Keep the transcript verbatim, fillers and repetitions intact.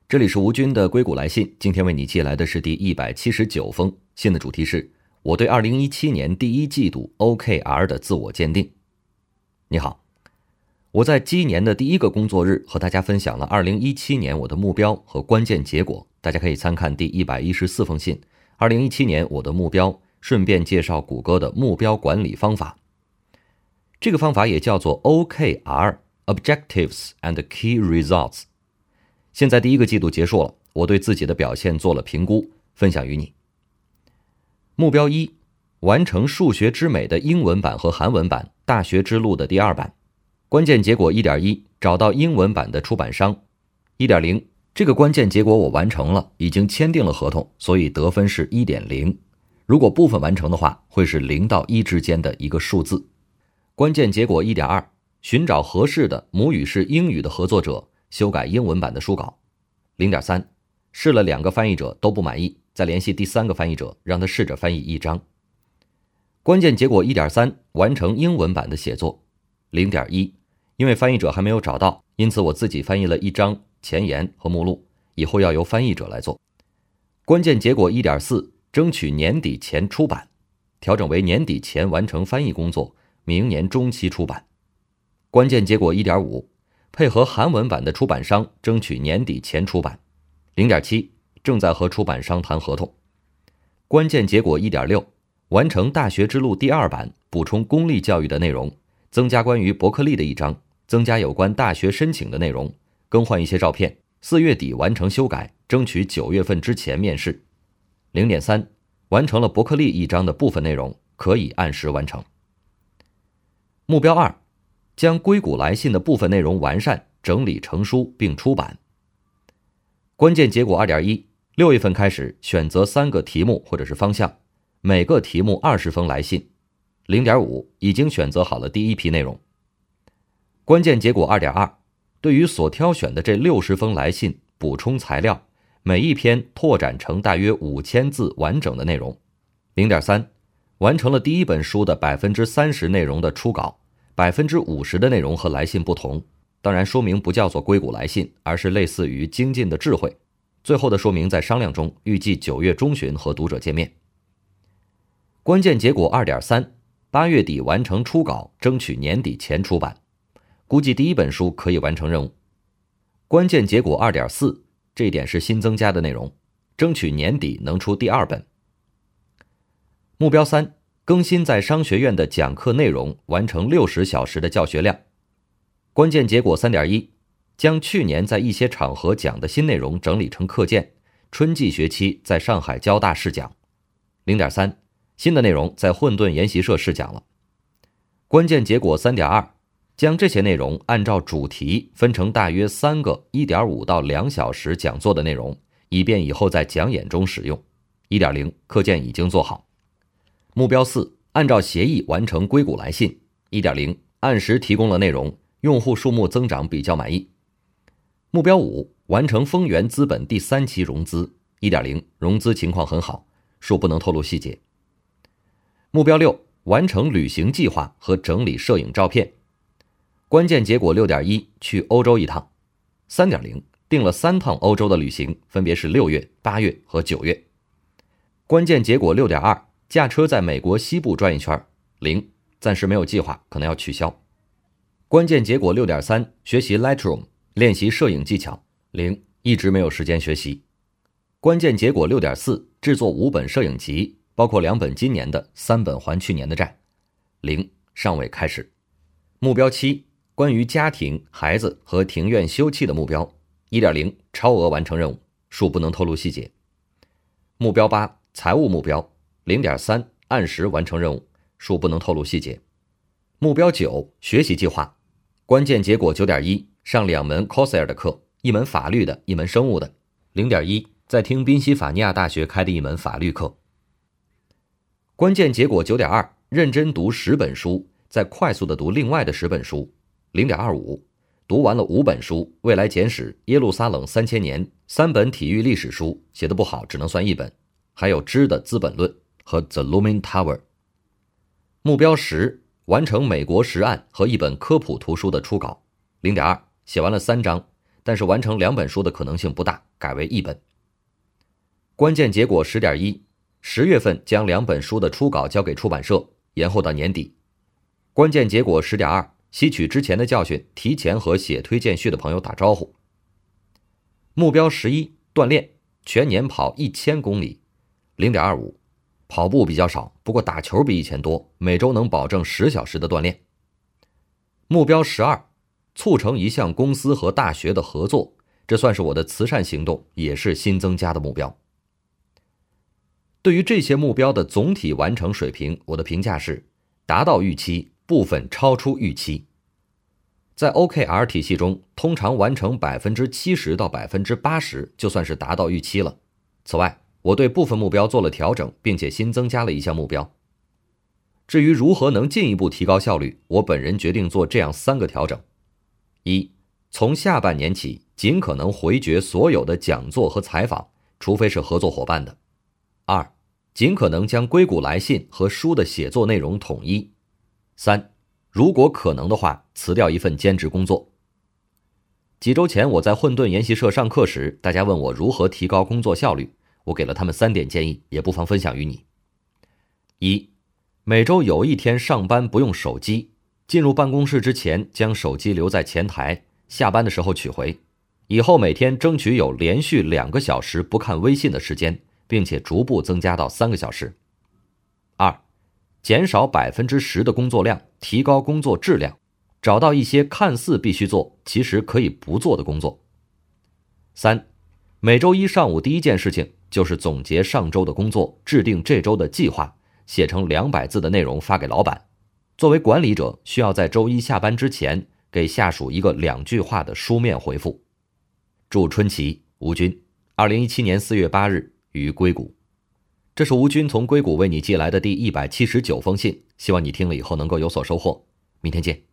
这里是吴军的硅谷来信，今天为你寄来的是第一百七十九封，信的主题是我对二零一七年第一季度 O K R 的自我鉴定。你好，我在鸡年的第一个工作日和大家分享了二零一七年我的目标和关键结果，大家可以参看第一百一十四封信，二零一七年我的目标，顺便介绍谷歌的目标管理方法。这个方法也叫做 O K R Objectives and Key Results。现在第一个季度结束了，我对自己的表现做了评估，分享于你。目标一，完成数学之美的英文版和韩文版，大学之路的第二版。关键结果 一点一， 找到英文版的出版商。一点零， 这个关键结果我完成了，已经签订了合同，所以得分是 一点零。如果部分完成的话，会是零到一之间的一个数字。关键结果 一点二， 寻找合适的母语是英语的合作者，修改英文版的书稿。 零点三， 试了两个翻译者都不满意，再联系第三个翻译者，让他试着翻译一章。关键结果 一点三， 完成英文版的写作。 零点一， 因为翻译者还没有找到，因此我自己翻译了一章前言和目录，以后要由翻译者来做。关键结果 一点四， 争取年底前出版，调整为年底前完成翻译工作，明年中期出版。关键结果 一点五，配合韩文版的出版商争取年底前出版。 零点七， 正在和出版商谈合同。关键结果 一点六， 完成大学之路第二版，补充公立教育的内容，增加关于伯克利的一章，增加有关大学申请的内容，更换一些照片，四月底完成修改，争取九月份之前面试。 零点三， 完成了伯克利一章的部分内容，可以按时完成。目标二，将硅谷来信的部分内容完善整理成书并出版。关键结果 二点一， 六月份开始选择三个题目或者是方向，每个题目二十封来信。 零点五， 已经选择好了第一批内容。关键结果 二点二， 对于所挑选的这六十封来信补充材料，每一篇拓展成大约五千字完整的内容。 零点三， 完成了第一本书的 百分之三十 内容的初稿， 百分之五十 的内容和来信不同，当然说明不叫做硅谷来信，而是类似于精进的智慧。最后的说明在商量中，预计九月中旬和读者见面。关键结果 二点三， 八月底完成初稿，争取年底前出版，估计第一本书可以完成任务。关键结果 二点四， 这一点是新增加的内容，争取年底能出第二本。目标三，更新在商学院的讲课内容，完成六十小时的教学量。关键结果 三点一， 将去年在一些场合讲的新内容整理成课件，春季学期在上海交大试讲。 零点三， 新的内容在混沌研习社试讲了。关键结果 三点二， 将这些内容按照主题分成大约三个 一点五到两小时讲座的内容，以便以后在讲演中使用。 一点零， 课件已经做好。目标四，按照协议完成硅谷来信。 一点零， 按时提供了内容，用户数目增长比较满意。目标五，完成丰源资本第三期融资。 一点零， 融资情况很好，恕不能透露细节。目标六，完成旅行计划和整理摄影照片。关键结果 六点一， 去欧洲一趟。 三点零， 定了三趟欧洲的旅行，分别是六月、八月和九月。关键结果 六点二， 驾车在美国西部转一圈。零，暂时没有计划，可能要取消。关键结果 六点三， 学习 Lightroom， 练习摄影技巧。零，一直没有时间学习。关键结果 六点四， 制作五本摄影集，包括两本今年的，三本还去年的债。零，尚未开始。目标七，关于家庭、孩子和庭院修葺的目标。 一点零， 超额完成任务，恕不能透露细节。目标八，财务目标。 零点三， 按时完成任务，恕不能透露细节。目标九，学习计划。关键结果 九点一， 上两门 Coursera 的课，一门法律的，一门生物的。 零点一， 在听宾夕法尼亚大学开的一门法律课。关键结果 九点二， 认真读十本书，再快速的读另外的十本书。 零点二五， 读完了五本书，未来简史、耶路撒冷三千年，三本体育历史书，写得不好只能算一本，还有知的资本论和 The Looming Tower。 目标十，完成美国实案和一本科普图书的初稿。 零点二， 写完了三章， 但是完成两本书的可能性不大，改为一本。关键结果 十点一， 十月份将两本书的初稿交给出版社，延后到年底。关键结果 十点二， 吸取之前的教训，提前和写推荐序的朋友打招呼。目标十一，锻炼，全年跑一千公里 零点二五， 跑步比较少，不过打球比以前多，每周能保证十小时的锻炼。目标十二，促成一项公司和大学的合作，这算是我的慈善行动，也是新增加的目标。对于这些目标的总体完成水平，我的评价是达到预期，部分超出预期。在 O K R 体系中，通常完成 百分之七十 到 百分之八十 就算是达到预期了。此外，我对部分目标做了调整，并且新增加了一项目标。至于如何能进一步提高效率，我本人决定做这样三个调整：一，从下半年起，尽可能回绝所有的讲座和采访，除非是合作伙伴的；二，尽可能将硅谷来信和书的写作内容统一；三，如果可能的话，辞掉一份兼职工作。几周前我在混沌研习社上课时，大家问我如何提高工作效率，我给了他们三点建议，也不妨分享于你。一，每周有一天上班不用手机，进入办公室之前将手机留在前台，下班的时候取回。以后每天争取有连续两个小时不看微信的时间，并且逐步增加到三个小时。二，减少 百分之十 的工作量，提高工作质量，找到一些看似必须做，其实可以不做的工作。三，每周一上午第一件事情就是总结上周的工作，制定这周的计划，写成两百字的内容发给老板。作为管理者，需要在周一下班之前给下属一个两句话的书面回复。祝春琪，吴军，二零一七年四月八日于硅谷。这是吴军从硅谷为你寄来的第一百七十九封信，希望你听了以后能够有所收获。明天见。